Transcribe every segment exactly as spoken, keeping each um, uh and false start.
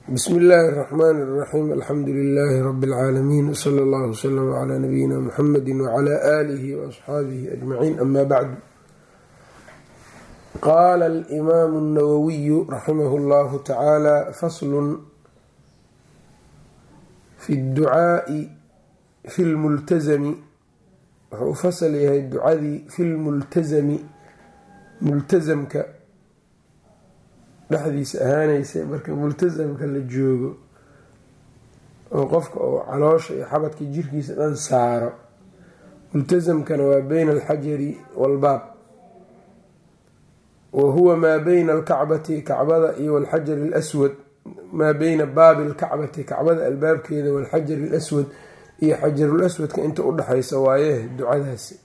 bsmi illaahi الرaxmaan الraxiim alxamdu lilaahi rabi اlcaalamiin wsala اllahu wslama calaa nabiyina muxamedi wcalaa aalihi waasxaabihi ajmaciin ama bacdu. qaala alimaamu الnawawiyu raximahu اllahu tacaala faslun fi اdducaa'i fi lmultazami wuxuu u fasal yahay ducadii fi lmultazami multazamka dhexdiisa ahaanaysa marka multasamka la joogo oo qofka oo caloosha iyo xabadka jirkiisa dhan saaro. multasamkana waa beyna alxajari walbaab, wa huwa maa beyna alkacbati kacbada iyo walxajari alaswad, maa beyna baabi alkacbati kacbada albaabkeeda walxajari alaswad iyo xajarul aswadka inta udhexaysa waaye ducadaasi.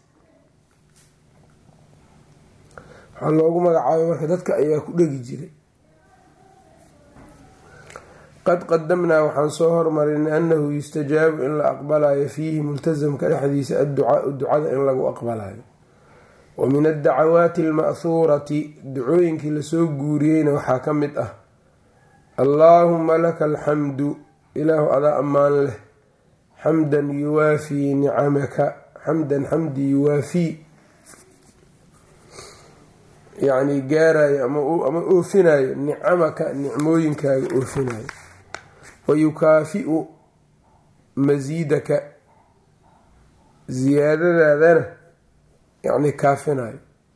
waxaa loogu magacaabay marka dadka ayaa ku dhegi jiray. qad qadamnaa waxaan soo hormarinay annahu yustajaabu in la aqbalayo fiihi multasamka dhexdiisa adducaau ducada in lagu aqbalayo. wa min addacawaati alma'huurati ducooyinkii lasoo guuriyeyna waxaa ka mid ah allaahuma laka alxamdu, ilaahu adaa ammaan leh, xamdan yuwaafii nicamaka, xamdan xamdi yuwaafii yacni gaarayo ama oofinayo nicamaka nicmooyinkaaga oofinayo, wayukaafiu masiidaka ziyaadadaadana yacni kaafinayo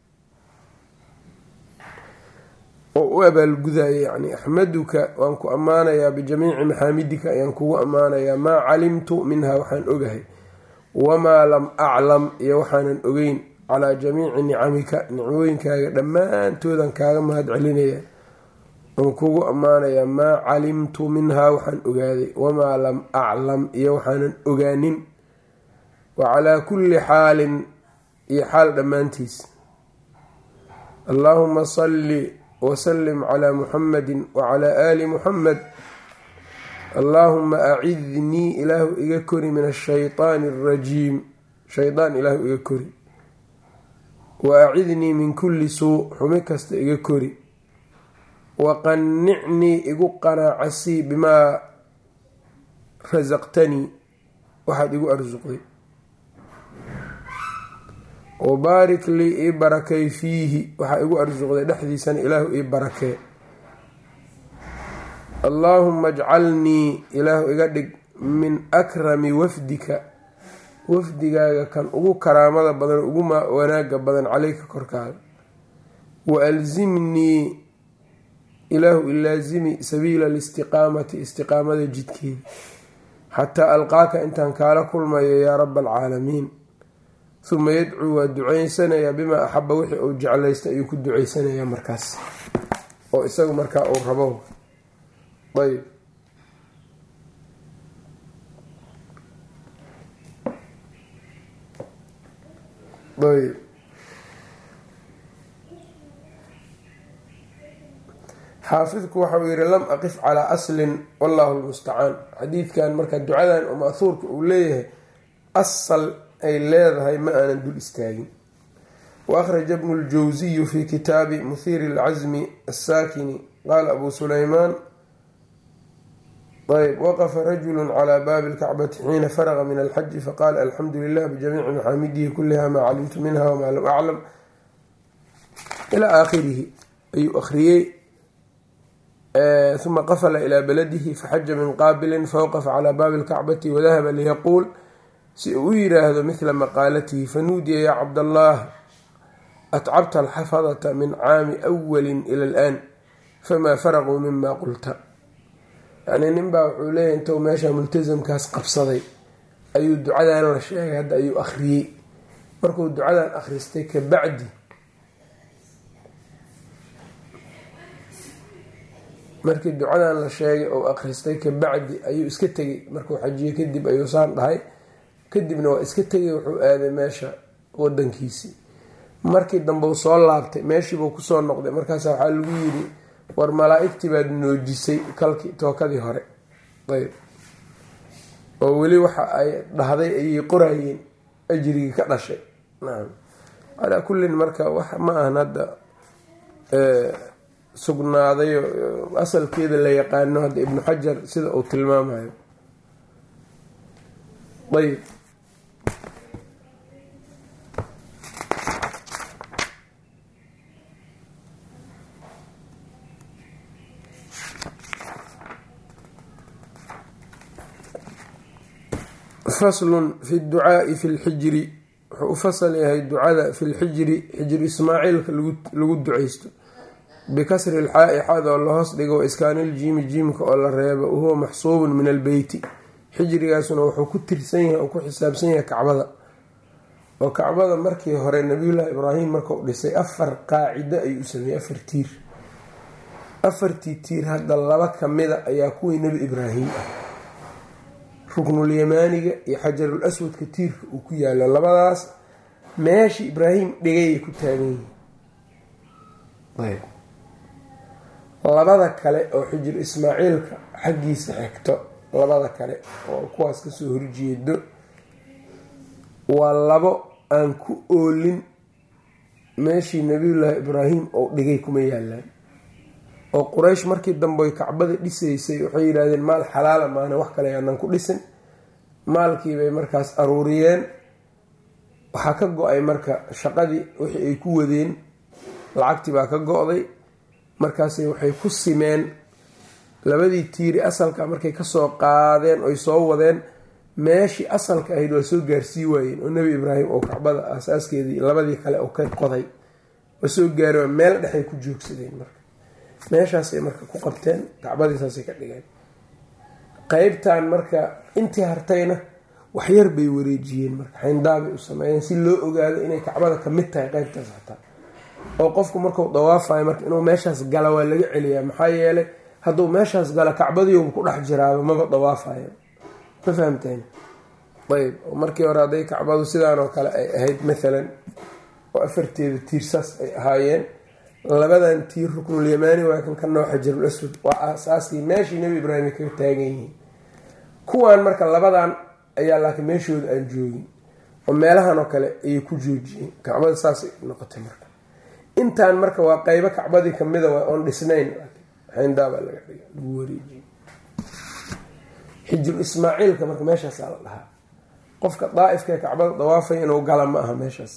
oo u abaalgudayo. yacni axmaduka waan ku ammaanayaa bijamiici maxaamidika ayaan kugu ammaanayaa, maa calimtu minhaa waxaan ogahay, wamaa lam aclam iyo waxaanan ogeyn, calaa jamiici nicamika nicmooyinkaaga dhammaantoodan kaaga mahad celinaya aan kugu ammaanayaa, maa calimtu minhaa waxaan ogaaday, wamaa lam aclam iyo waxaanan ogaanin, wa calaa kulli xaalin iyo xaal dhammaantiis. allaahuma salli wasalim calaa muxamadi wacalaa aali muxamed. allaahuma acidnii ilaahu iga kori min ashaytaani alrajiim, shaydaan ilaahu iga kori, wa acidnii min kulli suu xumi kasta iga kori, waqanicnii igu qanaacasii bimaa rasaqtanii waxaad igu arsuqday, wabaarik lii ii barakay fiihi waxaa igu arsuqday dhexdiisana ilaahu ii barakee. allaahuma ajcalnii ilaahu iga dhig min akrami wafdika wafdigaaga kan ugu karaamada badan ugu wanaaga badan caleyka korkaaga, wa alzimnii ilaahu ilaazimi sabiila alistiqaamati istiqaamada jidkeeda, xataa alqaaka intaan kaala kulmayo yaa raba alcaalamiin. huma yadcuu waa duceysanayaa bimaa axaba wixii uu jeclaysta ayuu ku duceysanayaa markaas oo isagu markaa uu rabo. ayb ayb xaafidku waxauu yihi lam aqif calaa aslin wallahu lmustacaan. xadiidkan marka ducadan oo ma'huurka uu leeyahay asal ay leedahay ma aanan dul istaagin. wa akhraja bnu ljawsiyu fi kitaabi muhiiri alcasmi assaakini qaala abu sulaymaan ayb waqafa rajulu calaa baabi lkacbati xiina faraqa min alxaji faqaala alxamdu lilah bijamiici maxaamidihi kuliha maa calimtu minha wamaa lam aclam ilaa aakhirihi ayuu akhriyey. uma qafla ilaa baladihi faxaja min qaabilin fawqafa calaa baabi lkacbati wadahaba liyaquul si uu u yiraahdo mithla maqaalatihi, fanuudiya yaa cabdallaah atcabta alxafadata min caami awalin ila alaan famaa faraquu mima qulta. yacnii ninbaa wuxuu leeyahy intou meesha multasamkaas qabsaday ayuu ducadan la sheegay, hadda ayuu akhriyey. markuu ducadan akhristay kabacdi markii ducadan la sheegay oo akhristay kabacdi ayuu iska tegey. markuu xajiyey kadib ayuu saan dhahay, kadibna waa iska tegay, wuxuu aaday meesha wadankiisii. markii dambe uu soo laabtay meeshiibuu kusoo noqday, markaas waxaa lagu yiri war malaa-igtii baad noojisay kalkii tookadii hore. ayb oo weli waxa ay dhahday ayay qorayeen ajrigii ka dhashay. nacam calaa kullin marka wax ma ahan hadda sugnaaday asalkeeda la yaqaano hadda ibnu xajar sida uu tilmaamayo. ayb faslun fi ducaai fi lxijri, wuxuu u fasal yahay ducada fi lxijri, xijri ismaaciilka lagu ducaysto, bikasri lxaa-i xaad oo la hoos dhigo, wa iskaaniljiimi jiimka oo la reebo, wahuwa maxsuubun min albeyti. xijrigaasuna wuxuu ku tirsan yahay oo ku xisaabsan yahay kacbada. oo kacbada markii hore nabiyullaahi ibraahim markau dhisay afar qaacido ayuu u sameeyey, afar tiir. afartii tiir hadda laba kamida ayaa kuwii nebi ibraahim ah, ruknulyamaaniga iyo xajarul aswadka tiirka uu ku yaalo, labadaas meeshii ibraahim dhigayay ku taagan yihiin. labada kale oo xijir ismaaciilka xaggiisa xigto, labada kale oo kuwaas kasoo horjeedo, waa labo aan ku oolin meeshii nabiyullaahi ibraahim oo dhigay kuma yaalaan. oo quraysh markii dambe ay kacbada dhisaysay waxay yidhaahdeen maal xalaala maana wax kale aanan ku dhisin. maalkiibay markaas aruuriyeen, waxaa ka go-ay marka shaqadii wixii ay ku wadeen, lacagtii baa ka go-day. markaasay waxay ku simeen labadii tiiri asalka markay kasoo qaadeen oy soo wadeen, meeshii asalka ahayd waa soo gaarsii waayeen. oo nebi ibraahim oo kacbada asaaskeedii labadii kale oo ka qoday waa soo gaari, meel dhexay ku joogsadeen. marka meeshaasay marka ku qabteen, kacbadii saasay ka dhigeen. qeybtan marka intii hartayna waxyar bay wareejiyeen, marka xayndaabay u sameeyeen si loo ogaado inay kacbada ka mid tahay qeybtaas hataa. oo qofku markuu dawaafayo marka inuu meeshaas gala waa laga celiyaa, maxaa yeelay hadduu meeshaas gala kacbadiiuba ku dhex jiraaba maba dawaafayo. ma fahamteen? ayb markii hore hadday kacbadu sidaan oo kale ay ahayd maalan, oo afarteeda tiirsaas ay ahaayeen, labadan tiir ruknulyamaani waa kan ka noo xajarul aswad, waa aasaaskii meeshii nebi ibraahim kaga taagan yihiin. kuwaan marka labadan ayaa laakiin meeshooda aan joogin, oo meelahan oo kale ayay ku joojiyeen. kacbada saasay noqotay marka. intaan marka waa qeybo kacbadii kamida waa oon dhisnayn, xayndaabaa laga dhiga lagu wareejiyey. xijru ismaaciilka marka meeshaasaa la dhahaa. qofka daa'ifka ee kacbada dawaafay inuu gala ma aha meeshaas.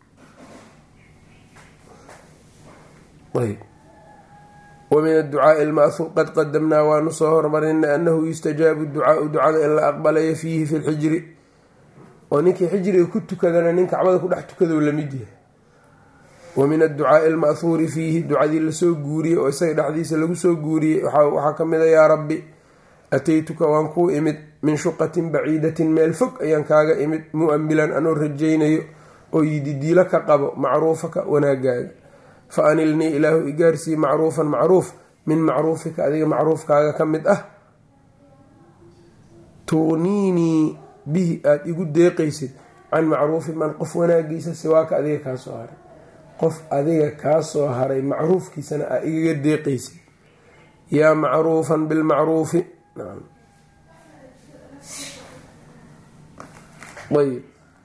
ayb wamin adducaai ilma'huur qad qadamnaa waanu soo hormarinay annahu yustajaabu ducaau ducada in la aqbalayo fiihi fi lxijri. oo ninkii xijriga ku tukadana nin kacbada ku dhex tukado lamid yahay. wamin adducaai alma'huuri fiihi, ducadii lasoo guuriyey oo isaga dhexdiisa lagu soo guuriyey waxaa ka mid a yaa rabbi ataytuka waan kuu imid min shuqatin baciidatin, meel fog ayaan kaaga imid, mu'amilan anoo rajaynayo oo yididiilo ka qabo macruufaka wanaagaaga. fa anilnii ilaahu igaarsii macruufan macruuf min macruufika adiga macruufkaaga ka mid ah, tuqniinii bihi aada igu deeqaysid can macruufi man qof wanaagiisa siwaaka adiga kaa soo haray, qof adiga kaa soo haray macruufkiisana aa igaga deeqaysid. yaa macruufan bilmacruufi. ayb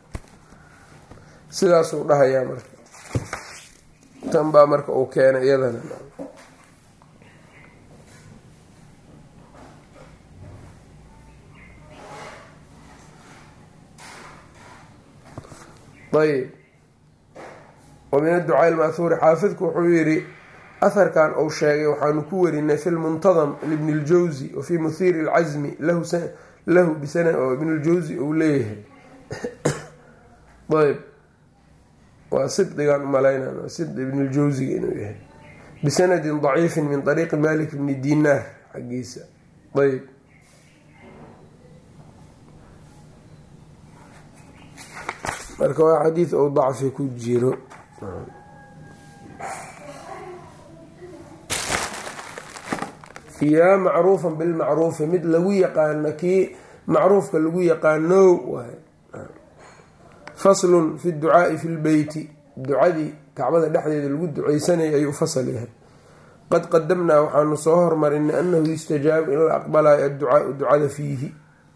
sidaasuu dhahayaa marka. tan baa marka uu keenay iyadana. ayb wamin adducaa ilma'huuri, xaafidku wuxuu yidhi aharkan uu sheegay waxaanu ku warinay fi lmuntadam libni ljawsi wa fii muhiiri lcasmi lahu bisana oo ibn ljawsi uu leeyahay. ayb waa siddigaan umalayna sid ibn ljawsiga inuu yahay, bisanadin daciifin min ariiqi malik bni dinaar xaggiisa. ayb marka waa xadiid ou dacfi ku jiro. yaa macruufan bilmacruufi, mid lagu yaqaano kii macruufka lagu yaqaano waay. faslun fi ducaai fi lbeyti, ducadii kacbada dhexdeeda lagu duceysanayay ayuu fasal yahay. qad qadamnaa waxaanu soo hormarinay annahu yustajaabu in la aqbalayo adducaau ducada fiihi,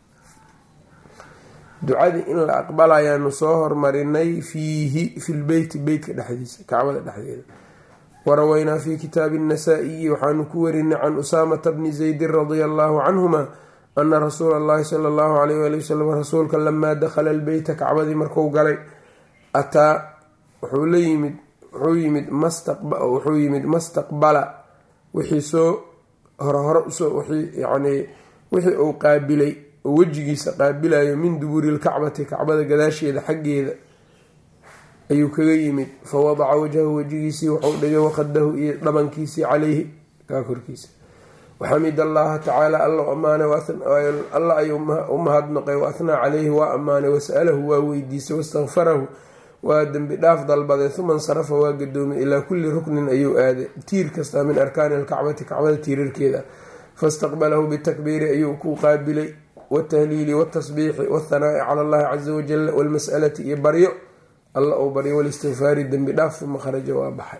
ducadii in la aqbalayaanu soo hormarinay fiihi fi lbeyti, beytka dhexdiisa, kacbada dhexdeeda. warawaynaa fi kitaabi الnasaa-iyi waxaanu ku warinay can usaamata bni zaydin radia allahu canhuma ana rasuula allahi sala allahu alayh wali wasalam rasuulka lamaa dakhala albeyta kacbadii marku galay ataa wuxuu la yimid wuxuu yimid wuxuu yimid mastaqbala wixii soo hore hore usoo wixii yacnii wixii uu qaabilay oo wejigiisa qaabilayo min dubuuri lkacbati kacbada gadaasheeda xaggeeda ayuu kaga yimid fa wadaca wajhahu wejigiisii wuxuu dhigay waqadahu iyo dhabankiisii caleyhi kaa korkiisa waxamid allaha tacaala alla ammaanay alla ayuu u mahadnaqay wa ahnaa caleyhi waa ammaanay wasa'alahu waa weydiisay wastakfarahu waa dembi dhaaf dalbaday uma insarafa waa gadoomay ilaa kulli ruknin ayuu aaday tiir kastaa min arkaani alkacbati kacbada tiirarkeeda fastaqbalahu bitakbiiri ayuu ku qaabilay watahliili watasbiixi wathanaa'i cala allahi caza wajal walmas'alati iyo baryo alla uu baryo walistikfaari dembi dhaaf uma kharaja waa baxay.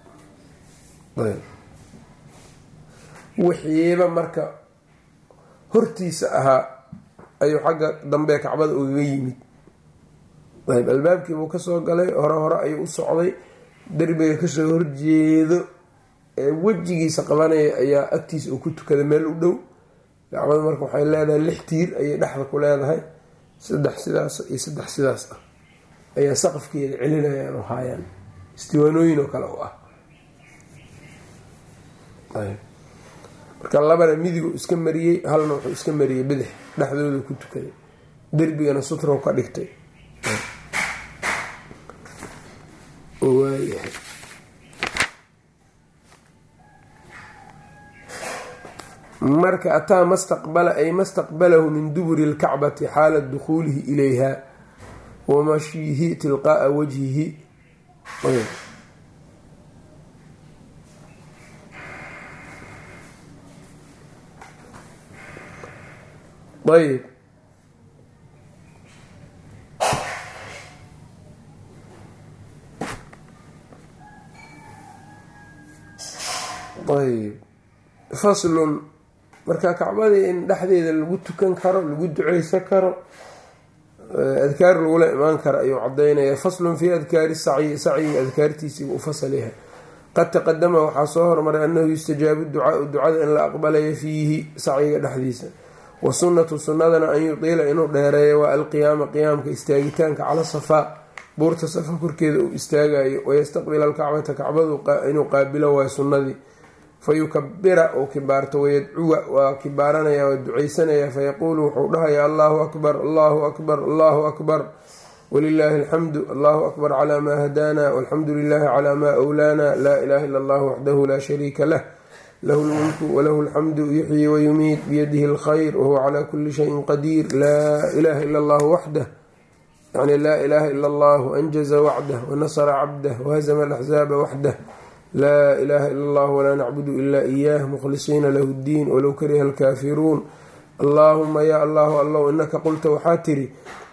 wixiiba marka hortiisa ahaa ayuu xagga dambe kacbada ugaga yimid. ayb albaabkiibuu kasoo galay hore hore ayuu u socday derbiga kasoo horjeedo ee wejigiisa qabanaya ayaa agtiisa uu ku tukaday meel u dhow. kacbada marka waxay leedahay lix tiir ayay dhexda ku leedahay, saddex sidaas iyo saddex sidaas ah ayaa saqafkeeda celinayaan oo haayaan istiwaanooyin oo kale u ah. marka labana midigu iska mariyey, halna wuxuu iska mariyey bidix, dhexdooda ku tukaday, derbigana sutrow ka dhigtay. waayahay marka ataa mastaqbala ay mastaqbalahu min duburi lkacbati xaala dukhuulihi ilayha wa mashyihi tilqaaa wajhihi. ayb ayb faslun marka kacbadii in dhexdeeda lagu tukan karo, lagu duceysan karo, adkaar lagula imaan karo ayuu cadaynaya. faslun fii adkaari sacyi, sacyiga adkaartiisiibu u fasal yahay. qad taqadama waxaa soo hormaray annahu yustajaabu ducaau ducada in la aqbalayo fiihi sacyiga dhexdiisa. wa sunnatu sunnadana an yutiila inuu dheereeyo waa alqiyaama qiyaamka istaagitaanka cala safaa buurta safa korkeeda uu istaagayo, wayastaqbila alkacbata kacbadu inuu qaabilo waay sunnadii, fayukabira uu kibaarto, wayadcuwa waa kibaaranaya waa duceysanaya, fayaquulu wuxuu dhahaya allahu akbar allahu akbar allahu akbar walilaahi alxamdu allahu akbar calaa maa hadaana walxamdu lilaahi calaa maa awlaana laa ilaha ila allah waxdahu laa shariika lah lahu lmulku walahu alxamdu yuxyi wayumiit biyadihi alkhayr wahuwa calaa kuli shayin qadiir laa ilaha ila allahu waxdah yani laa ilaha ila allahu anjaza wacdah wanasara cabdah wahazama alaxzaaba waxdah laa ilaha ila allah walaa nacbudu ilaa iyaah mukhlisiina lahu ddiin walow kariha alkaafiruun. allaahuma yaa allahu allow inaka qulta waxaa tiri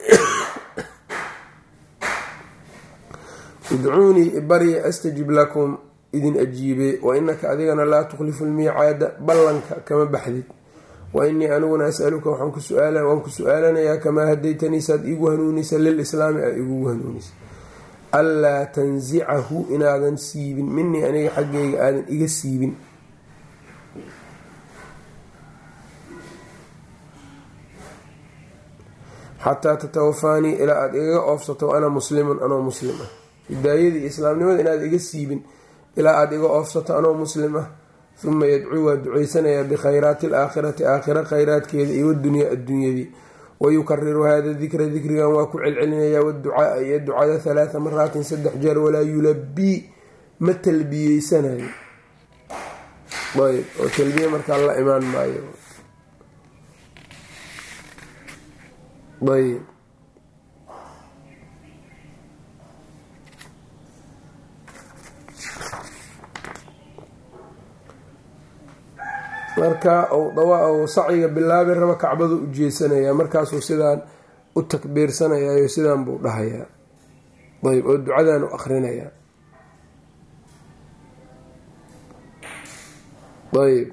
idcuunii ibarya astajib lakum idin ajiibe, wa inaka adigana laa tukhlifu lmiicaada ballanka kama baxdid. wa inii aniguna asaluka waan ku su-aalanayaa kamaa hadaytanii saad iigu hanuunisa lilislaami aad igugu hanuunisa, allaa tansicahu inaadan siibin minii aniga xaggayga aadan iga siibin. xataa tatawafaanii ilaa aada igaga oofsato ana muslimun anoo muslim ah. hidaayadii islaamnimada inaad iga siibin ilaa aada iga oofsato anoo muslim ah. uma yadcuu waa duceysanayaa bikhayraati alaakhirati aakhira khayraadkeeda iyo waddunyaa adduunyadii. wayukariru hada dikra dikrigan waa ku celcelinayaa waducaaa iyo ducada halaatha maraatin saddex jeer walaa yulabii ma talbiyeysanayo. ayb oo talbiye markaa la imaan maayo. ayb marka uu sacyiga bilaabi raba kacbadu u jeesanayaa, markaasuu sidaan u takbiirsanayaayo sidaan buu dhahayaa. ayb oo ducadan u akrinayaa. ayb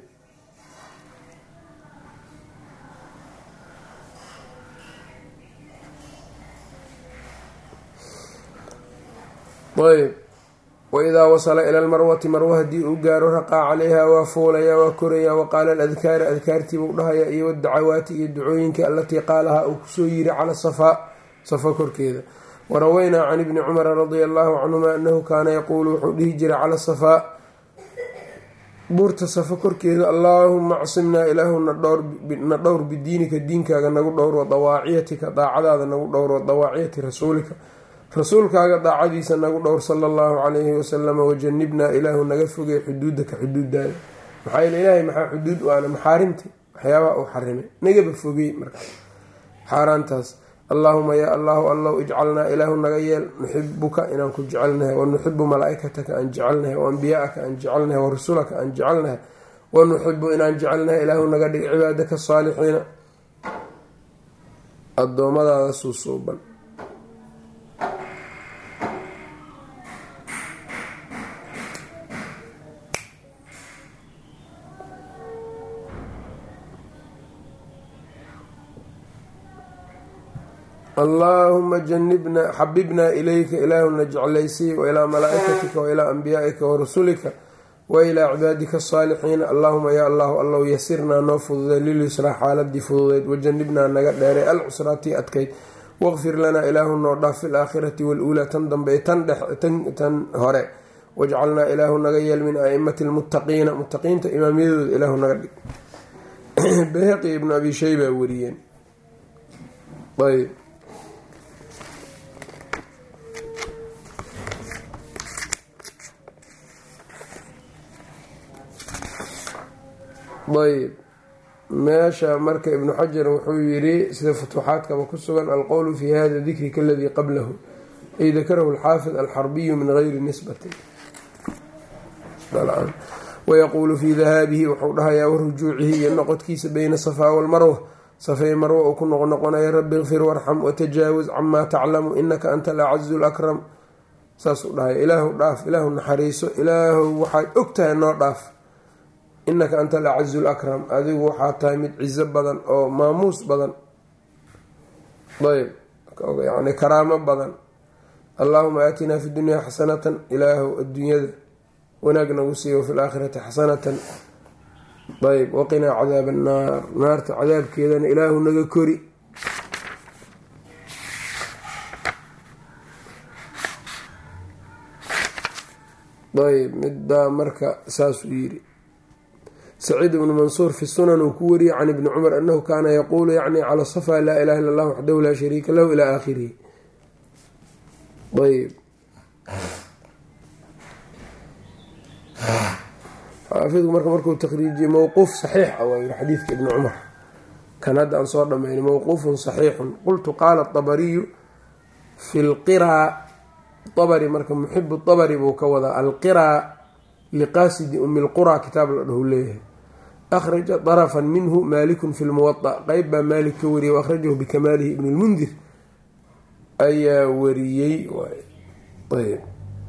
ayb waidaa wasala ila almarwati marwa haddii uu gaaro raqaa calayha waa fuulayaa waa korayaa waqaala aladkaara adkaartiibuu dhahayaa iyo wadacawaati iyo ducooyinka allatii qaalahaa uu kusoo yiri cala safaa safa korkeeda. waraweynaa can ibni cumara radia allahu canhuma anahu kaana yaquulu wuxuu dhihi jiray cala safaa buurta safa korkeeda allaahuma acsimnaa ilaahu na dhowr bidiinika diinkaaga nagu dhowr wa dawaaciyatika daacadaada nagu dhowr wa dawaaciyati rasuulika rasuulkaaga daacadiisa nagu dhowr sala allahu calayhi wasalama wajanibnaa ilaahu naga fogey xuduudaka xuduudaada. maxaa yeele ilaahay maxaa xuduud u ana maxaarimti waxyaabaha uu xarimay nagaba fogey markaa xaaraantaas. allaahuma yaa allahu allow ijcalnaa ilaahu naga yeel nuxibuka inaan ku jecelnahay wa nuxibu malaa-ikataka aan jecelnahay wa ambiyaaka aan jecelnahay wa rasulaka aan jecelnahay wa nuxibu inaan jecelnahay ilaahu naga dhig cibaadaka saalixiina addoommadaada suusuuban. allaahuma janibna xabibnaa ilayka ilaahuna jeclaysii wa ilaa malaa-ikatika wa ilaa ambiyaaika wa rasulika wa ilaa cibaadika asaalixiina. allaahuma yaa allahu allow yasirnaa noo fududay lilyusraa xaaladii fududeyd wajanibnaa naga dheeray alcusraatii adkayd waqfir lanaa ilaahu noo dhaaf fi laakhirati waluulaa tan dambe tan hore wajcalnaa ilaahu naga yeel min aimati lmuttaqiina muttaqiinta imaamyadooda ilaahu naga dhig. bayhaqi ibnu abi shayba wariyeen. ayb ayb meesha marka ibnu xajar wuxuu yiri sida futuuxaadkaba ku sugan alqowlu fi hada dikri kaladii qablahu ay dakarahu alxaafid alxarbiyu min gayri nisbati wayaquulu fii dahaabihi wuxuu dhahayaa warujuucihi iyo noqodkiisa beyna safaa walmarwa safay marwa uu ku noqnoqonaya rabbi ikfir warxam watajaawaz camaa taclamu inaka anta alacazu lakram saasuu dhahaya ilaahu dhaaf ilaahu naxariiso ilaahu waxaad ogtahay noo dhaaf inaka anta alacazu lakram adigu waxaa tahay mid cizo badan oo maamuus badan ayb yani karaamo badan. allaahuma aatinaa fi dunyaa xasanatan ilaahu adduunyada wanaag nagu siiya wafi laakhirati xasanatan ayb waqinaa cadaab annaar naarta cadaabkeedana ilaahu naga kori. ayb middaa marka saasuu yiri. saciid ibnu mansuur fi sunan uu ku wariyey can ibni cumar anahu kaana yaquulu yacni cala safa laa ilaha illa allah waxdahu laa shariika lahu ilaa aakhirihi. ayb xaafidku marka markuu takriijiyey mowquuf saxiix ah waa yiri xadiidka ibni cumar kan hadda aan soo dhamaynay mowquufun saxiixun. qultu qaala dabariyu fi lqiraa abari marka muxibu abari buu ka wadaa alqiraa liqaasidi umi lquraa kitaab la dhahu leeyahay. akhraja darafan minhu maalikun fi lmuwada qeyb baa maalik ka wariyay waahrajahu bikamaalihi ibn lmundir ayaa wariyey. ayb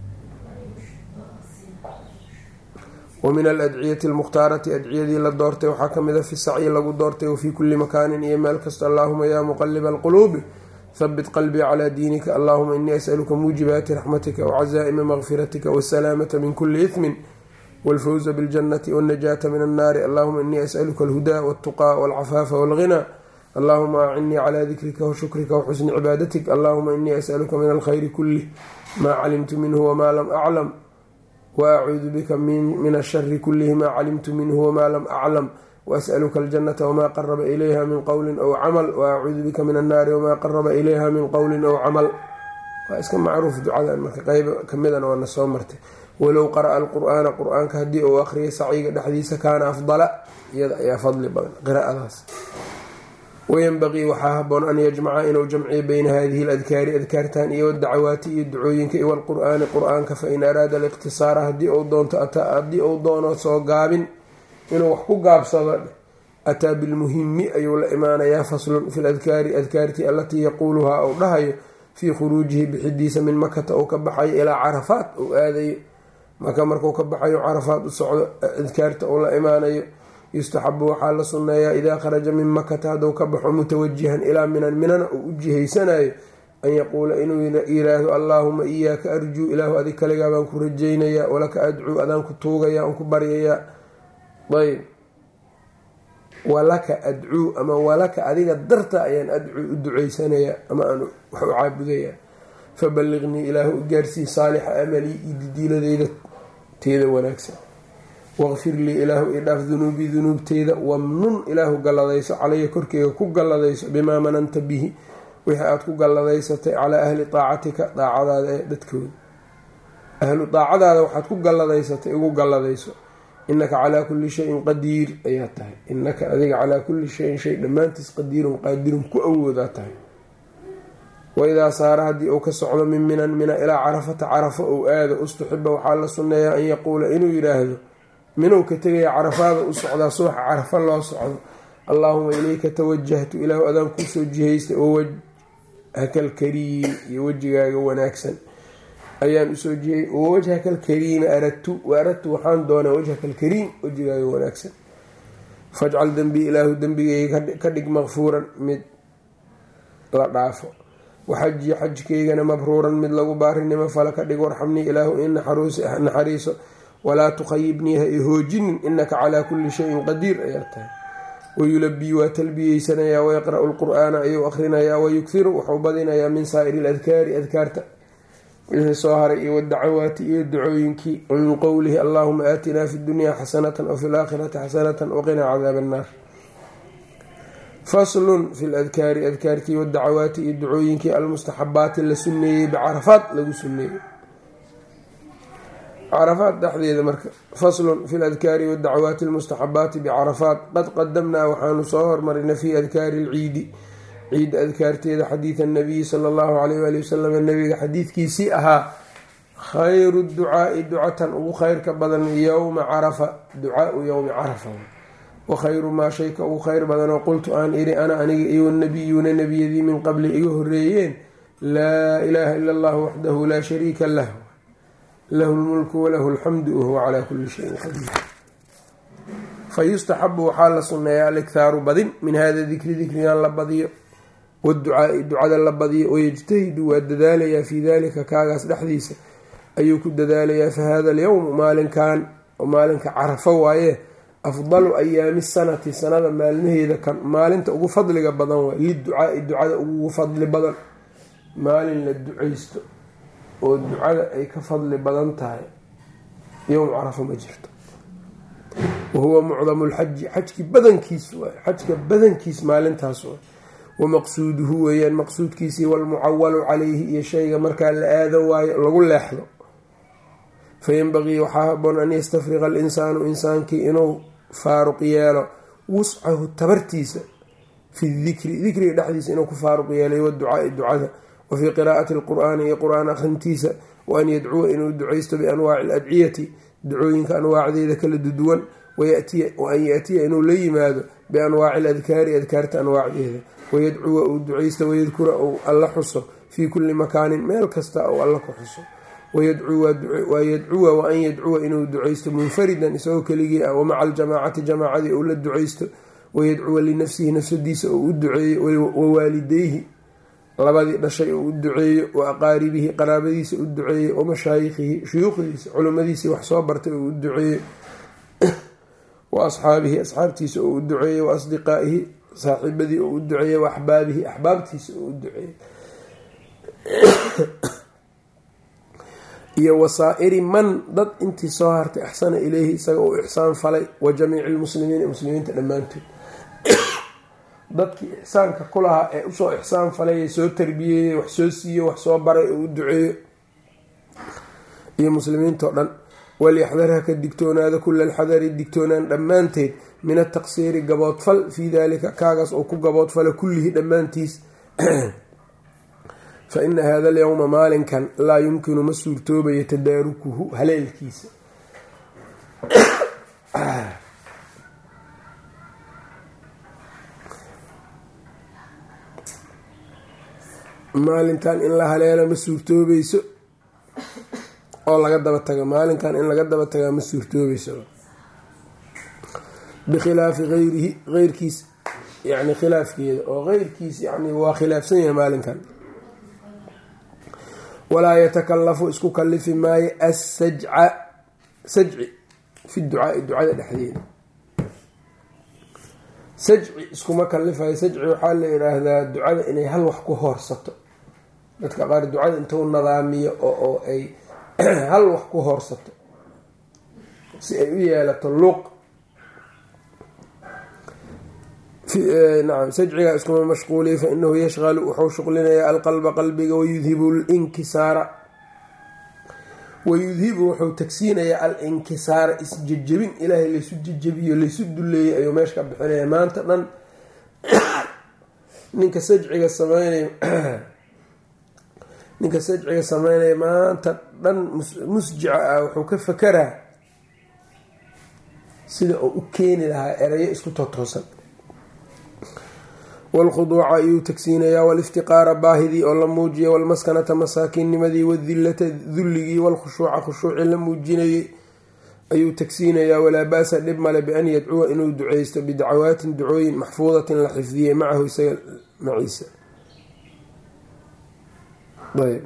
wa min aladciyati almukhtaarati adciyadii la doortay waxaa kamid a fi sacyi lagu doortay wafii kulli makaanin iyo meel kasta allaahuma yaa muqaliba alquluubi habit qalbii calaa diinika allaahuma inii asaluka muujibaati raxmatika wacazaa'ima makfiratika wasalaamata min kuli ismin walfawza biljannati wاlnajaata min annaari allahuma inii asaluka alhudaa waltuqaa walcafaafa walghinaa allahuma acinnii calaa dikrika washukrika waxusni cibaadatik allahuma inii asaluka min alkhayri kulih maa calimtu minhu wamaa lam aclam waacuudu bika min ashari kulihi maa calimtu minhu wamaa lam aclam waas'aluka aljannata wamaa qaraba ilayha min qowlin aw camal waacuudu bika min annaari wamaa qaraba ilayha min qowlin aw camal. waa iska macruuf ducadan marka qeybo kamidana waana soo martay. walow qara'a alqur'aana qur-aanka haddii uu akhriyay sacyiga dhexdiisa kaana afdala iyada ayaa fadli badan qiraa'adaas. wayanbaqii waxaa haboon an yajmaca inuu jamciyo beyna hadihi aladkaari adkaartan iyo wadacawaati iyo ducooyinka iyo walqur'aani qur-aanka fain araada aliqtisaara haddii uu doonto haddii uu doono soo gaabin inuu wax ku gaabsado ataa bilmuhimi ayuu la imaanayaa. faslun fi ladkaari adkaartii allatii yaquuluhaa uu dhahayo fii khuruujihi bixidiisa min makata uu ka baxayo ilaa carafaat uu aadayo maka markuu ka baxayo carafaat u socdo adkaarta uu la imaanayo. yustaxabu waxaa la sunneeyaa idaa kharaja min makata hadduu ka baxo mutawajihan ilaa minan minana uu u jihaysanayo an yaquula inuu yiraahdo allaahuma iyaaka arjuu ilaahu adig kaligaa baan ku rajaynayaa, walaka adcuu adaan ku tuugayaa aan ku baryayaa. ayb walaka adcuu ama walaka adiga darta ayaan adcuu u duceysanayaa ama aan wax u caabudayaa. faballiqnii ilaahu igaarsii saalixa amalii iyo didiiladeyda teeda wanaagsan. waqfir lii ilaahu idhaaf dunuubii dunuubteyda, wamnun ilaahu galladayso calaya korkeyga ku galladayso bimaa mananta bihi wixii aada ku galladaysatay calaa ahli daacatika daacadaada ee dadkooda. ahlu daacadaada waxaad ku galladaysatay igu galladayso. innaka calaa kulli shayin qadiir ayaa tahay, innaka adiga calaa kulli shayin shay dhammaantiis qadiirun qaadirun ku awoodaa tahay. waidaa saara haddii uu ka socdo min minan mina ilaa carafata carafo ou aado, ustuxiba waxaa la sunneeyaa an yaquula inuu yidhaahdo minuu ka tegaya carafaada u socdaa subaxa carafo loo socdo, allaahuma ilayka tawajahtu ilaahu adaan kuusoo jihaystay oo wajhaka alkariim iyo wejigaaga wanaagsan ayaan usoo jihey, oo wajhaka alkariima aradtu wa aradtu waxaan doonaa wajhaka alkariim wejigaaga wanaagsan. fajcal dembii ilaahu dembigeyga ka dhig maqfuuran mid la dhaafo, waxaji xajkeygana mabruuran mid lagu baarinimo fala ka dhig, warxamnii ilaahu in naxariiso walaa tukhayibnii ha i hoojinin, innaka calaa kulli shayin qadiir ayaa tahay. wayulabii waa talbiyeysanayaa, wayaqra'u lqur'aana ayuu akhrinayaa, wayughiru wuxuu badinayaa min saa'iri ladkaari adkaarta wixii soo haray iyo wadacawaati iyo dacooyinkii. wamin qowlihi allaahuma aatinaa fi dunyaa xasanatan wafi laakhirati xasanatan waqinaa cadaaba annaar. faslun fi ladkaari adkaartii wadacawaati iyo dacooyinkii almustaxabaati la sunneeyey bicarafaad lagu sunneeyey carafaad dhexdeeda. marka faslun fi ladkaari wadacawaati almustaxabaati bicarafaad. qad qadamnaa waxaanu soo hormarinay fii adkaari lciidi ciidda adkaarteeda xadiida nabiyi sala allahu alayh waali wasalam, nabiga xadiidkiisii ahaa khayru ducaai ducatan ugu khayrka badan yowma carafa ducaau yowmi carafa, wa khayru maa shayka ugu khayr badanoo qultu aan iri ana aniga iyo nabiyuuna nebiyadii min qabli iga horeeyeen laa ilaaha ila allahu waxdahu laa shariika lah lahu lmulku walahu alxamdu wahuwa calaa kulli shayin qadiir. fayustaxabu waxaa la sunneeyaa alikhaaru badin min hada dikri dikrigan la badiyo, waducaai ducada la badiyo, wayajtahidu waa dadaalayaa fii dalika kaagaas dhexdiisa ayuu ku dadaalayaa. fahada alyowmu maalinkan oo maalinka carafo waaye afdalu ayaami sanati sanada maalmaheeda kan maalinta ugu fadliga badan waay, liducaai ducada ugu fadli badan. maalin la ducaysto oo ducada ay ka fadli badan tahay yowm carafo ma jirto. wahuwa mucdamu lxaji xajki badankiis waay, xajka badankiis maalintaas waay. wamaqsuuduhu weeyaan maqsuudkiisii walmucawalu calayhi iyo shayga markaa la aado waayo lagu leexdo. fayanbagii waxaa haboon an yastafriqa alinsaanu insaankii inuu faaruq yeelo wuscahu tabartiisa fi dikri dikriga dhexdiisa inuu ku faaruq yeelay waducaai ducada, wa fii qiraa'ati alqur'aani iyo qur-aan akhrintiisa, wa an yadcuwa inuu ducaysto bianwaaci aladciyati ducooyinka anwaacdeeda kala duduwan, wa an yaatiya inuu la yimaado bianwaaci aladkaari adkaarta anwaacdeeda, wayadcuwa uu ducaysto, wayadkura uu alla xuso fii kulli makaanin meel kasta uu alla ku xuso, wayadcuwa wa an yadcuwa inuu ducaysto munfaridan isagoo keligii ah, wamaca aljamaacati jamaacadii uu la ducaysto, wayadcuwa linafsihi nafsadiisa uu u duceeyo, wawaalideyhi labadii dhashay uu u duceeyo, wa aqaaribihi qaraabadiisa u duceeyo, wamashaayikhihi shuyuukhdiisa culimmadiisii wax soo bartay uu u duceeyo, wa asxaabihi asxaabtiisa uu u duceeyo, wa asdiqaa'ihi saaxiibadii uu u duceeyo, wa axbaabihi axbaabtiisa uu u duceeyo, iyo wasaa'iri man dad intii soo hartay axsana ileyhi isaga uu ixsaan falay, wa jamiici lmuslimiina muslimiinta dhammaantood dadkii ixsaanka ku lahaa ee usoo ixsaan falay ee soo tarbiyeeyey wax soo siiye wax soo baray oo u duceeyo iyo muslimiintao dhan. walyaxdarha ka digtoonaada kula alxadari digtoonaan dhammaanteed min ataqsiiri gaboodfal fii daalika kaagaas oo ku gaboodfala kullihi dhammaantiis. fa ina hada alyowma maalinkan laa yumkinu ma suurtoobayo tadaarukuhu haleelkiisa maalinkan in la haleelo ma suurtoobayso oo laga daba tago, maalinkan in laga daba tagaa ma suurtoobayso bikhilaafi ayrihi eyrkiis yani khilaafkeeda oo eyrkiis yani waa khilaafsan yahay maalinkan walaa yatakalafu isku kalifi maayo assajca sajci fi ducaai ducada dhexdeeda. sajci iskuma kalifayo. sajci waxaa la yidhaahdaa ducada inay hal wax ku hoorsato. dadka qaar ducada intuu nadaamiyo oo ay hal wax ku hoorsato si ay u yeelato luuq. nacam sajciga iskuma mashquuliya fa inahu yashqalu wuxuu shuqlinayaa alqalba qalbiga wayudhibu linkisaara wayudhibu wuxuu tagsiinayaa alinkisaara isjejebin ilaahay laysu jejebiyo laysu duleeyay ayuu meesha ka bixinaya. maanta dhan ninka sajciga sameynaya ninka sajciga sameynaya maanta dhan musjica ah wuxuu ka fakeraa sida uu u keeni lahaa erayo isku totoosan. walkhuduuca ayuu tagsiinayaa waliftiqaara baahidii oo la muujiya walmaskanata masaakiinnimadii wadillata dulligii walkhushuuca khushuuci la muujinayay ayuu tagsiinayaa. walaa ba-sa dhib male bian yadcuwa inuu duceysto bidacawaatin ducooyin maxfuudatin la xifdiyey macahu isaga maciisa. ayb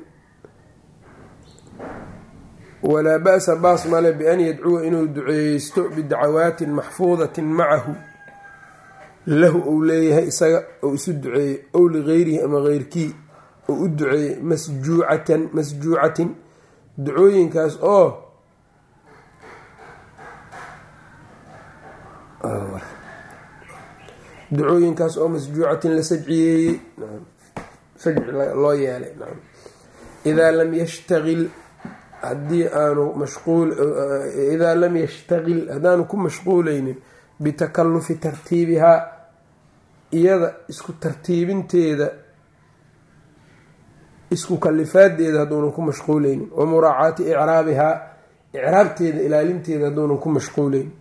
walaa ba-sa baas male bian yadcuwa inuu duceysto bidacawaatin maxfuudatin macahu lahu ou leeyahay isaga ou isu duceeyey ow ligayrihi ama keyrkii ou u duceeyey masjuucatan masjuucatin ducooyinkaas oo ducooyinkaas oo masjuucatin la sajciyeeyey sajci loo yeelay. idaa lam yashtagil haddii aanu mashquul idaa lam yashtagil haddaanu ku mashquuleynin bitakalufi tartiibihaa iyada isku tartiibinteeda isku kalifaadeeda hadduunan ku mashquuleynin wa muraacaati icraabihaa icraabteeda ilaalinteeda hadduunan ku mashquuleynin.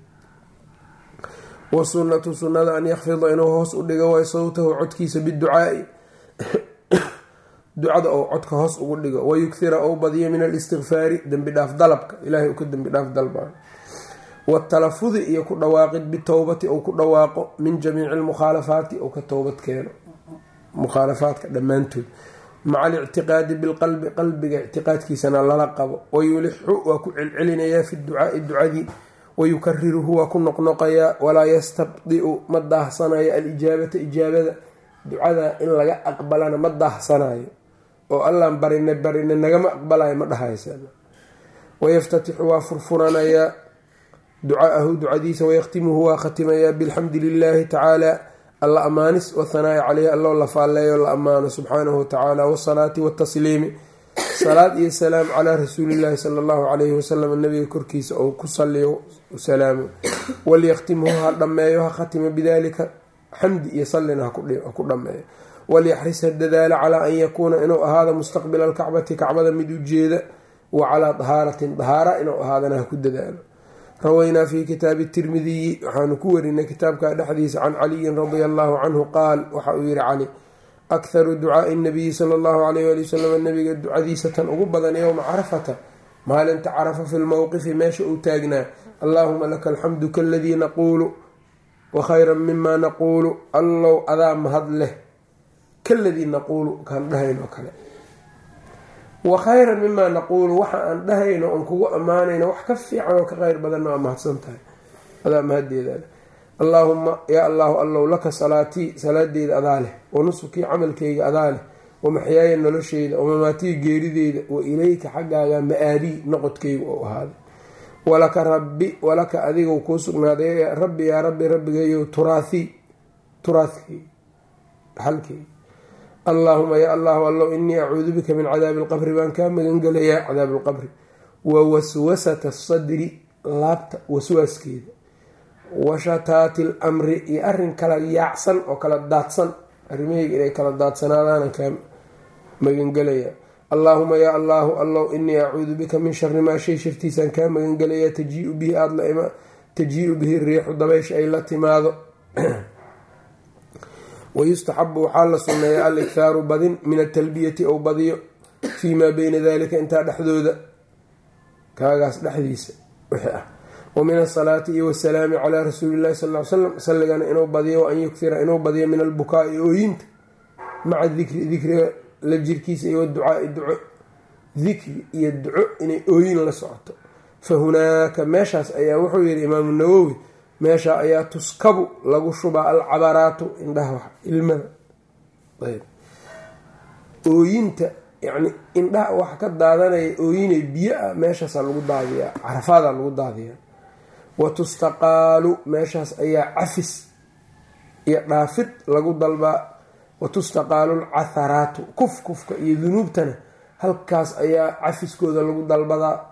wasunnatu sunnada an yakfida inuu hoos u dhigo way sawtahu codkiisa biducaai ducada ou codka hoos ugu dhigo wayukhira ou badiyo min alistikfaari dembi dhaaf dalabka ilaahay uu ka dembi dhaaf dalbaa watalafudi iyo ku dhawaaqid bitowbati ou ku dhawaaqo min jamiici lmukhaalafaati ou ka towbad keeno mukhaalafaadka dhammaantood maca alictiqaadi bilqalbi qalbiga ictiqaadkiisana lala qabo wayulixu waa ku celcelinayaa fi ducaai ducadii wayukariruhu waa ku noqnoqayaa walaa yastabdiu ma daahsanayo alijaabata ijaabada ducada in laga aqbalana ma daahsanayo oo allaan barine barine nagama aqbalayo ma dhahaysa. wayaftatixu waa furfuranayaa ducaahu ducadiisa wayakhtimuhu waa khatimayaa bilxamdi lilaahi tacaala alla amaanis wathanaa'i caleyhi alloo la faalleeyo la ammaano subxaanahu watacaala wasalaati watasliimi salaad iyo salaam calaa rasuulillaahi sala allahu calayhi wasalam nabiga korkiisa ou ku saliyo salaamo walyakhtimhu ha dhammeeyo ha khatimo bidaalika xamdi iyo sallina ha ku dhammeeyo walyaxris ha dadaalo calaa an yakuuna inuu ahaado mustaqbila alkacbati kacbada mid ujeeda wa calaa dahaaratin dahaara inuu ahaadana ha ku dadaalo. rawaynaa fi kitaabi tirmidiyi waxaanu ku warinay kitaabka dhexdiisa can caliyin radia allahu canhu qaal waxa uu yihi cali akharu ducaai nabiyi sala allahu alayh wali wasalam nabiga ducadiisa tan ugu badan yowma carafata maalinta carafa fi lmowqifi meesha uu taagnaa allaahuma laka alxamdu kaladii naquulu wa khayran mima naquulu allow adaa mahad leh kaladii naquulu kaan dhahayno kale wa khayran mimaa naquulu waxa aan dhahayno oon kugu ammaanayno wax ka fiican oo ka kheyr badanna waa mahadsan tahay adaa mahaddeedaale. allaahuma yaa allahu allow laka salaatii salaadeeda adaa leh wa nusukii camalkayga adaa leh wa maxyaaya nolosheyda wa mamaatii geerideyda wa ilayka xaggaaga ma-aadii noqodkayga oo ahaaday. walaka rabbi walaka adigu kuu sugnaaday rabbi yaa rabbi rabbigayow turaathii turaadkayga xalkayga. allaahuma yaa allahu allow inii acuudu bika min cadaabi alqabri baan kaa magangelayaa cadaabi alqabri wa waswasata asadri laabta waswaaskeeda wa shataati alamri iyo arrin kala yaacsan oo kala daadsan arrimahayga inay kala daadsanaadaanan kaa magangelayaa. allaahuma yaa allaahu allow inii acuudu bika min shari maa shay shartiisaan kaa magangelayaa tajiiu bihi aada la tajiiu bihi riixu dabaysha ay la timaado. wayustaxabu waxaa la sunneeya al-ikhaaru badin min atalbiyati ou badiyo fii maa beyna dalika intaa dhexdooda kaagaas dhexdiisa wixii ah wa min asalaati iyo wasalaami calaa rasuulillahi sal ly slam salligana inuu badiyo wa an yukhira inuu badiyo min albukaa'i ooyinta maca dikri dikriga la jirkiisa iyo waducaai duco dikri iyo duco inay ooyin la socoto. fa hunaaka meeshaas ayaa wuxuu yihi imaamu nawowi meesha ayaa tuskabu lagu shubaa alcabaraatu indhaha wax ilmada ayb ooyinta yani indhaha wax ka daadanaya ooyinay biyo ah meeshaasaa lagu daadiyaa carafaadaa lagu daadiyaa. wa tustaqaalu meeshaas ayaa cafis iyo dhaafid lagu dalbaa. wa tustaqaalu alcatharaatu kuf kufka iyo dunuubtana halkaas ayaa cafiskooda lagu dalbadaa.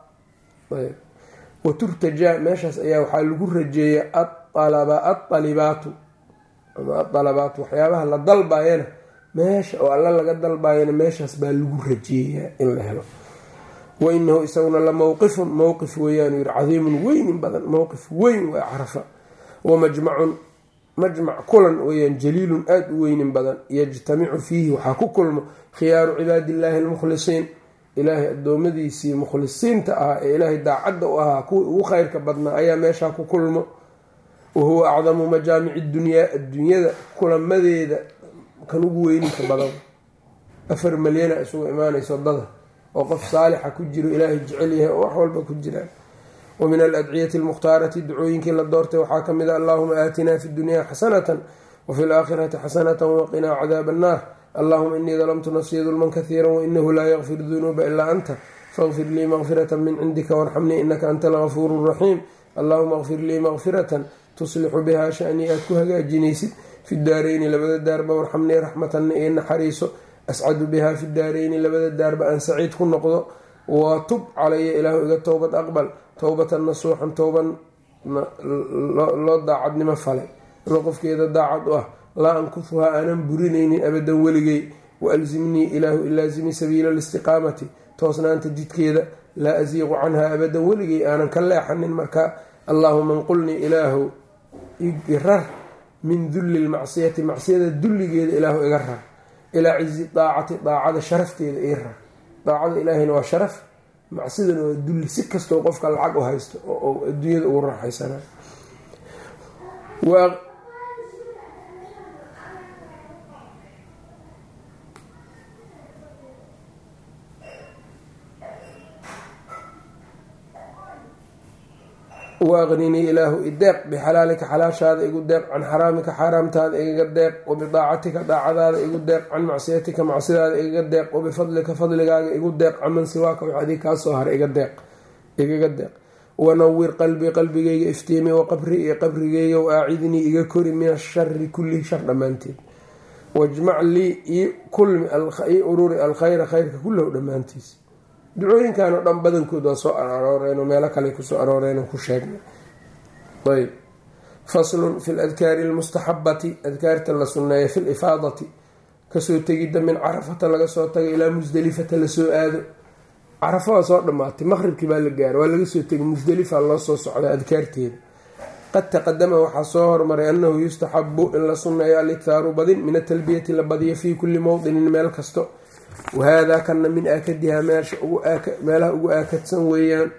wa turtajaa meeshaas ayaa waxaa lagu rajeeya aalaba aalibaatu ama aalabaatu waxyaabaha la dalbayana meesha oo alla laga dalbayana meeshaas baa lagu rajeeyaa in la helo. wa inahu isaguna la mowqifun mowqif weeyaan yiri cadiimun weynin badan mowqif weyn waa carafa. wa majmacun majmac kulan weeyaan jaliilun aada u weynin badan yajtamicu fiihi waxaa ku kulmo khiyaaru cibaadillaahi almukhlisiin ilaahay addoommadiisii mukhlisiinta ahaa ee ilaahay daacadda u ahaa kuwii ugu khayrka badnaa ayaa meeshaa ku kulmo. wa huwa acdamu majaamici dunyaa adduunyada kulamadeeda kan ugu weyninka badan. afar malyana isugu imaanayso dada oo qof saalixa ku jiro ilaahay jecel yahay oo wax walba ku jiraan. wa min aladciyati almukhtaarati ducooyinkii la doortay waxaa ka mid a allahuma aatinaa fi dunyaa xasanatan wafi laakhirati xasanatan waqinaa cadaaba annaar allahuma inii dalamtu nafsii dulman kahiira wainahu laa yakfir dunuuba ilaa anta faqfir lii maqfirata min cindika warxamnii inaka anta algafuuru raxiim allahuma qfir lii maqfiratan tuslixu bihaa shanii aad ku hagaajinaysid fi daarayni labada daarba warxamnii raxmatanna iyo naxariiso ascadu bihaa fi daarayni labada daarba aan saciid ku noqdo. wa tub calaya ilaahu iga towbad aqbal towbatan nasuuxan towban loo daacadnimo falay ina qofkeeda daacad u ah laa ankufuhaa aanan burinaynin abadan weligay. wa alzimnii ilaahu ilaazimi sabiila alistiqaamati toosnaanta jidkeeda laa asiiqu canhaa abadan weligay aanan ka leexanin markaa. allaahuma nqulnii ilaahu irar min dulli lmacsiyati macsiyada dulligeeda ilaahu iga rar ilaa cizi daacati daacada sharafteeda ii rar. daacada ilaahayna waa sharaf macsidana waa dulli si kastoo qofka lacag u haysto oo adduunyada ugu raaxaysana. waaqninii ilaahu ideeq bixalaalika xalaashaada igu deeq can xaraamika xaaraamtaada igaga deeq wabidaacatika daacadaada igu deeq can macsiyatika macsidaada igaga deeq wabifadlika fadligaaga igu deeq caman siwaaka wax adig kaa soo hara igaga deeq. wanawir qalbii qalbigayga iftiimi waqabri iyo qabrigayga waacidnii iga kori min ashari kullihi shar dhammaanteed. wajmac lii ii kulmi ii ururi alkhayra khayrka kullahu dhammaantiis. ducooyinkan oo dhan badankood waa soo arooreen oo meelo kale kusoo arooreen ku sheegnay. ayb faslun fi ladkaari almustaxabati adkaarta la sunneeya fi lifaadati kasoo tegidda min carafata laga soo tago ilaa musdelifata lasoo aado. carafo waa soo dhammaatay maqribkii baa la gaaro waa laga soo tegay musdelifa loo soo socda adkaarteeda. qad taqadama waxaa soo hormaray annahu yustaxabu in la sunneeyo aliktaaru badin min atalbiyati la badiyo fii kulli mowdinin meel kasto. wahaadaa kana min aakadihaa meelaha ugu aakadsan weeyaan.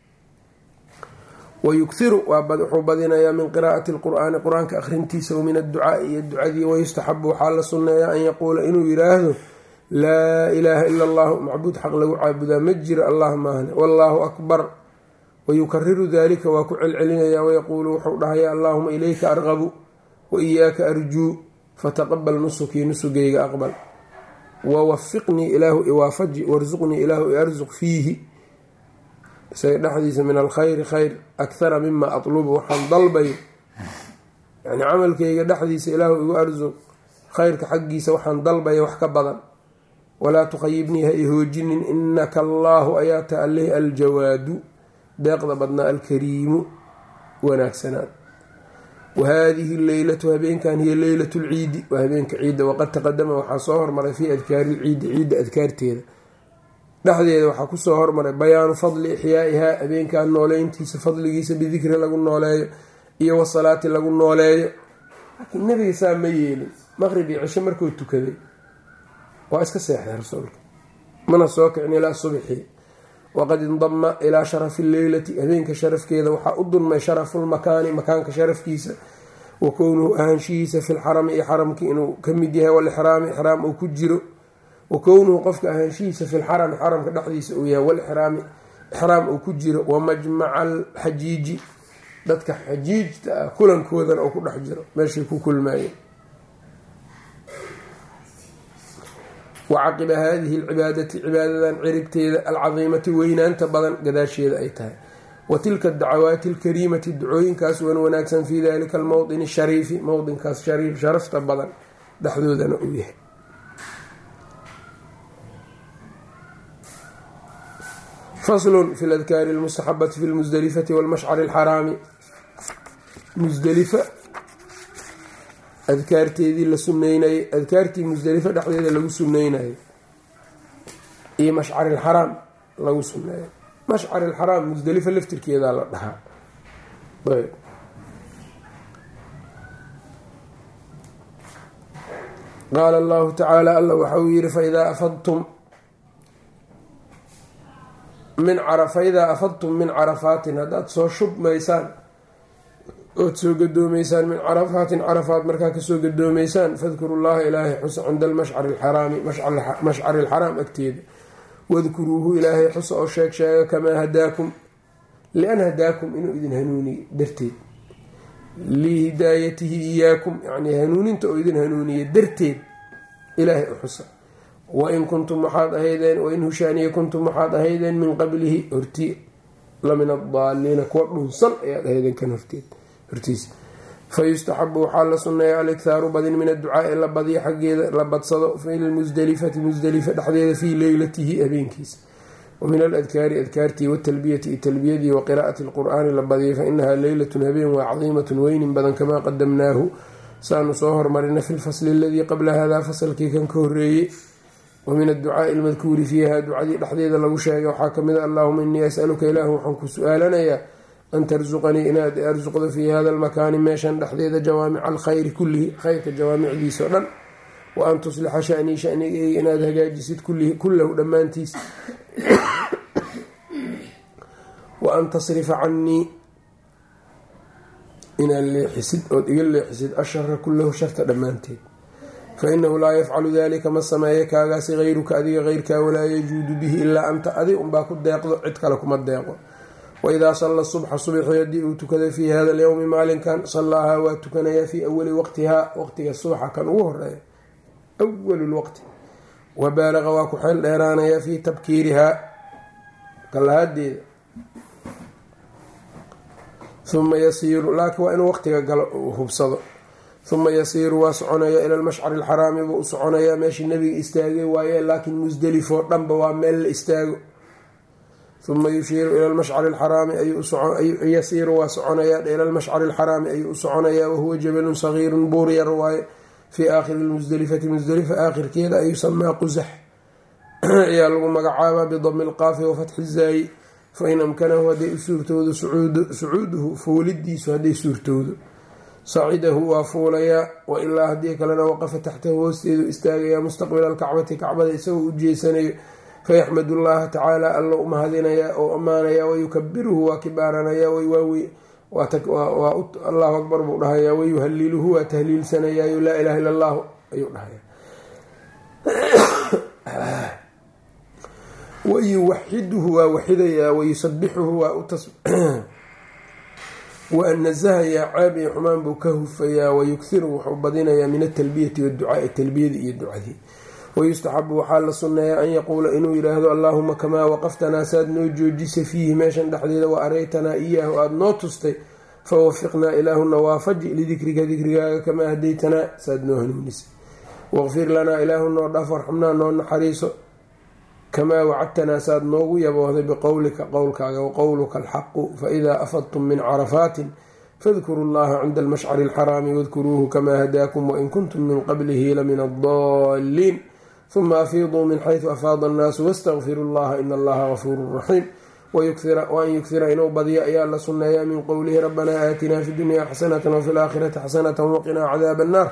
wayughiru wuxuu badinayaa min qiraa'ati lqur'aani qur-aanka akhrintiisa wamin adducaai iyo ducadii. wayustaxabu waxaa la sunneeyaa an yaquula inuu yiraahdo laa ilaaha ila allahu macbuud xaq lagu caabudaa ma jiro allah maahne wallaahu akbar. wayukariru dalika waa ku celcelinayaa wayaquulu wuxuu dhahayaa allaahuma ilayka arqabu wa iyaaka arjuu fataqabal nusukii nusugayga aqbal. wawafiqnii ilaahu iwaafaji warsuqnii ilaahu iarsuq fiihi isaga dhexdiisa min alkhayri khayr akhara mima atlubu waxaan dalbayo yani camalkayga dhexdiisa ilaahu igu arsuq khayrka xaggiisa waxaan dalbaya wax ka badan. walaa tukhayibnii ha ihoojinin inaka allaahu ayaata aleh aljawaadu deeqda badnaa alkariimu wanaagsanaan. wahaadihi leylatu habeenkan hiya leylatu lciidi waa habeenka ciidda. waqad taqadama waxaa soo hormaray fii adkaari lciidi ciidda adkaarteeda dhexdeeda waxaa kusoo hormaray bayaanu fadli ixyaa'ihaa habeenkan nooleyntiisa fadligiisa bidikri lagu nooleeyo iyo wasalaati lagu nooleeyo. laakiin nabiga saa ma yeelin. maqrib iyo cisho markuu tukaday waa iska seexday rasuulka mana soo kicin ilaa subxii. waqad indama ilaa sharafi lleylati habeenka sharafkeeda waxaa u dunmay sharafulmakaani makaanka sharafkiisa wa kownuhu ahaanshihiisa fi lxarami iyo xaramkii inuu ka mid yahay walixraami ixraam uu ku jiro. wa kownuhu qofka ahaanshihiisa fi lxarami xaramka dhexdiisa uu yahay walixraami ixraam uu ku jiro wa majmaca alxajiiji dadka xajiijta ah kulankoodana uu ku dhex jiro meeshay ku kulmaayeen. wa caqiba haadihi alcibaadati cibaadadan ciribteeda alcadiimati weynaanta badan gadaasheeda ay tahay wa tilka adacawaati alkariimati ducooyinkaas wan wanaagsan fii dalika almowdini shariifi mowdinkaas shariif sharafta badan dhexdoodana uu yahay. faslun fi ladkaari almustaxabati fi lmusdelifati walmashcari alxaraami. musdelifa adkaarteedii la suneynayay adkaartii musdelifa dhexdeeda lagu suneynayay iyo mashcari alxaraam lagu suneeyay. mashcari alxaraam musdelifa laftirkeedaa la dhahaa. qaala allahu tacaala alla waxa uu yihi faidaa afadtum min faidaa afadtum min carafaatin haddaad soo shubmaysaan ood soo gadoomeysaan min carafaatin carafaat markaa kasoo gadoomeysaan fadkuru llaha ilaahay xusa cinda almashcari alxaraami mashcari alxaraam agteeda wadkuruuhu ilaahay xusa oo sheeg sheega kamaa hadaakum lian hadaakum inuu idin hanuuniye darteed lihidaayatihi iyaakum yani hanuuninta oo idin hanuuniye darteed ilaahay u xusa. wain kuntum waxaad ahaydeen wain hushaaniya kuntum waxaad ahaydeen min qablihi hortii lamin addaaliina kuwa dhunsan ayaad ahaydeen kan horteed hortiisa. fayustaxabu waxaa la sunneeya alikhaaru badin min adducaai la badiyo xaggeeda la badsado fi lmusdelifati musdelifa dhexdeeda fii leylatihi habeenkiisa wa min aladkaari adkaartii watalbiyati iyo talbiyadii wa qiraa'ati alqur'aani la badiyay fa inahaa leylatun habeen waa cadiimatun weynin badan kamaa qadamnaahu saanu soo hormarina fi lfasli aladii qabla hadaa fasalkii kan ka horeeyey. wa min adducaai almadkuuri fiiha ducadii dhexdeeda lagu sheegay waxaa kamid a allahuma inii asaluka ilaahu waxaan ku su-aalanayaa an tarsuqanii inaad arsuqdo fii hada almakaani meeshan dhexdeeda jawaamica alkhayri kullihi khayrka jawaamicdiisa o dhan wa an tuslixa shanii shanigeyga inaad hagaajisid kullahu dhammaantiis wa an tasrifa canii inaad leexisid ood iga leexisid ashara kullahu sharta dhammaanteed. fainahu laa yafcalu dalika ma sameeya kaagaasi hayruka adiga heyrkaa walaa yajuudu bihi ilaa anta adig unbaa ku deeqdo cid kale kuma deeqo. waidaa salla subxa subxi haddii uu tukada fii hada alyowmi maalinkan sallaahaa waa tukanayaa fii awali waqtihaa waqtiga subaxa kan ugu horeeya awalulwaqti wa baalaqa waa ku xeel dheeraanayaa fii tabkiirihaa kalahadeeda uma yasiiru laakiin waa inuu waqtiga galo hubsado. uma yasiiru waa soconaya ila almashcari alxaraami buu u soconayaa meeshii nabiga istaagay waaye laakiin musdelifoo dhanba waa meel la istaago. uma yushiiru ila lmashcari alxaraami yasiiru waa soconayaa ila lmashcari alxaraami ayuu u soconayaa wahuwa jabalun sagiirun buur yar waaye fii aakhiri lmusdelifati musdelifa aakhirkeeda ay yusamaa qusax ayaa lagu magacaabaa bidami lqaafi wafatxi zaayi fain amkanahu hadday u suurtoodo sucuuduhu fuulidiisu hadday suurtoodo sacidahu waa fuulayaa wailaa haddii kalena waqafa taxtahu hoosteedu istaagayaa mustaqbila alkacbati kacbada isagoo u jeesanayo fayaxmadu llaha tacaala alla u mahadinayaa oo ammaanayaa wayukabiruhu waa kibaaranayaa allahu akbar buu dhahayaa wayuhaliluhu waa tahliilsanayaayo laa ilaha illa allahu ayuu dhahayaa wayuwaxiduhu waa waxidayaa wayusabixuhu waa nasahayaa caab iyo xumaan buu ka hufayaa wayughiru wuxuu badinayaa min atalbiyati waducaai talbiyadii iyo ducadii. wayustaxabu waxaa la sunneeyaa an yaquula inuu yidhaahdo allaahuma kamaa waqaftanaa saad noo joojisa fiihi meeshan dhexdeeda wa araytanaa iyaahu aada noo tustay fawafiqnaa ilaahuna waafaji lidikrika dikrigaaga kamaa hadaytanaa saad noo hanuunisay. waqfir lanaa ilaahu noo dhaaf warxamnaa noo naxariiso kamaa wacadtanaa saad noogu yaboohday biqowlika qowlkaaga waqowluka alxaqu faidaa afadtum min carafaatin fadkuruu llaha cinda almashcari alxaraami wadkuruuhu kamaa hadaakum wain kuntum min qablihi lamin addaaliin uma afiiduu min xaysu afaada annaasu wastaqfiruu llaha ina allaha gafuurun raxiim. waan yughira inuu badiyo ayaa la sunneeyaa min qowlihi rabbanaa aatinaa fi dunyaa xasanatan wafi laakhirati xasanatan waqinaa cadaaba annaar.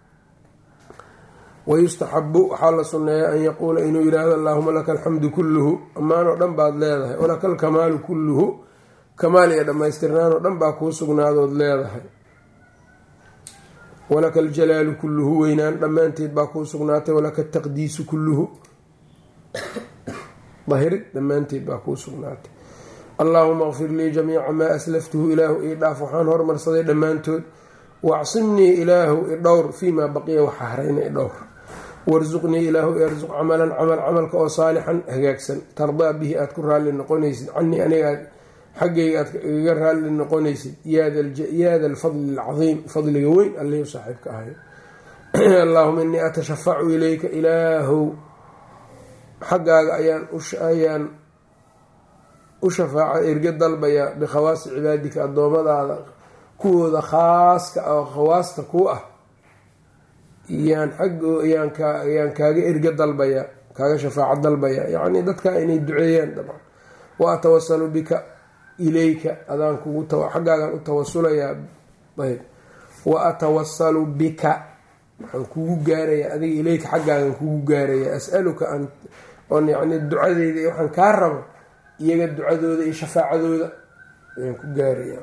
wayustaxabu waxaa la sunneeyaa an yaquula inuu yidhaahdo allaahuma laka alxamdu kulluhu ammaan oo dhan baad leedahay walaka alkamaalu kulluhu kamaal iyo dhammaystirnaan oo dhan baa kuu sugnaadood leedahay. walaka aljalaalu kulluhu, weynaan dhammaanteed baa kuu sugnaatay, walaka ataqdiisu kulluhu, dahirid dhammaanteed baa kuu sugnaatay. allaahuma qfir lii jamiica maa aslaftuhu, ilaahu ii dhaaf waxaan hormarsaday dhammaantood, wacsimnii ilaahu i dhowr fii maa baqiya waxa harayna i dhowr, warsuqnii ilaahu irsuq camalan camal, camalka oo saalixan hagaagsan, tardaa bihi aada ku raalli noqonaysid, canii aniga aad xaggayga aad igaga raalli noqonaysid, yaada alfadli alcadiim, fadliga weyn allihii u saaxiibka ahayo. allaahuma innii atashafacu ilayka, ilaahow xaggaaga ayaan ayaan u shafaaca erga dalbayaa bikhawaasi cibaadika, addoommadaada kuwooda khaaska oo khawaasta ku ah yaan agyaan ayaan kaaga erga dalbayaa, kaaga shafaaco dalbayaa, yacnii dadkaa inay duceeyaan dabcan. wa atawasalu bika ilayka, adaan kugu xaggaagaan u tawasulayaa. ayb wa atawasalu bika, waxaan kugu gaarayaa adiga, ilayka xaggaagan kugu gaarayaa, as-aluka an oon yacnii ducadeyda iyo waxaan kaa rabo iyaga ducadooda iyo shafaacadooda ayaan ku gaarayaa.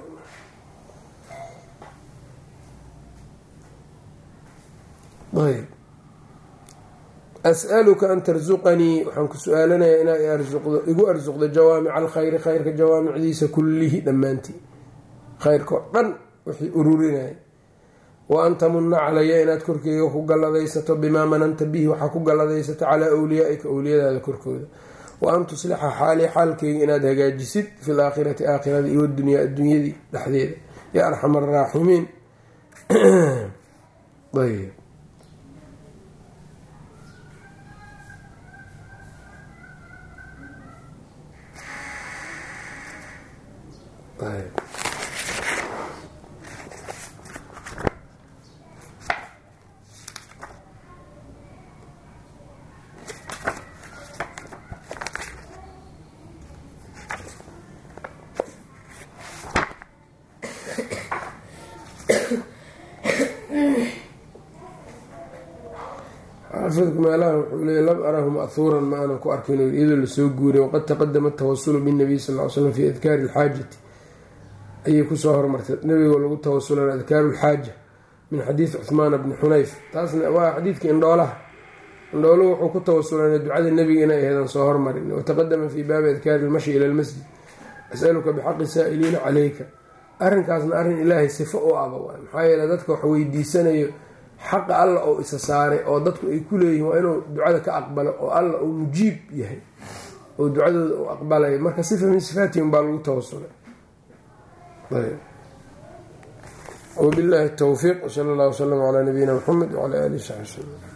ayb as-aluka an tarsuqanii, waxaan ku su-aalanayaa inaad igu arsuqdo jawaamica alkhayri, khayrka jawaamicdiisa kullihi dhammaantii, khayrka oo dhan wixii ururinaya. wa an tamunna calaya, inaad korkeyga ku galladaysato bimaa mananta bihi, waxaa ku galladaysato calaa awliyaa-ika, awliyadaada korkooda. wa an tuslixa xaalii, xaalkeyga inaad hagaajisid fi laakhirati, aakhirada iyo dunyaa adduunyadii dhexdeeda, yaa arxam araaximiin. ayb xaafidku meelaha wuxuu leeyay lam arahu ma'huuran, ma aanan ku arkin iyadoo lasoo guuray. waqad taqadama atawasulu binnabiy sal ly slam fi adkaari alxaajati, ayay kusoo hormartay nabiga lagu tawasulana adkaaru lxaaja min xadiidi cuhmaan bni xunayf. taasna waa xadiidka indhoolaha, indhooluhu wuxuu ku tawasulana ducada nebiga inay aheedan soo hormarin. wataqadama fii baabi adkaari ilmashi ila lmasjid, asaluka bixaqi saa'iliina calayka. arrinkaasna arrin ilaahay sifo u aba waay, maxaa yeele dadka wax weydiisanayo xaqa alla oo isa saaray oo dadku ay ku leeyihin waa inuu ducada ka aqbalo, oo alla uu mujiib yahay oo ducadooda uu aqbalayo. marka sifa min sifaatihim baa lagu tawasulay. wabillahi tawfiiq, wsala allah wasalam calaa nabiyina muxamed wcala alihi saxbi wslm.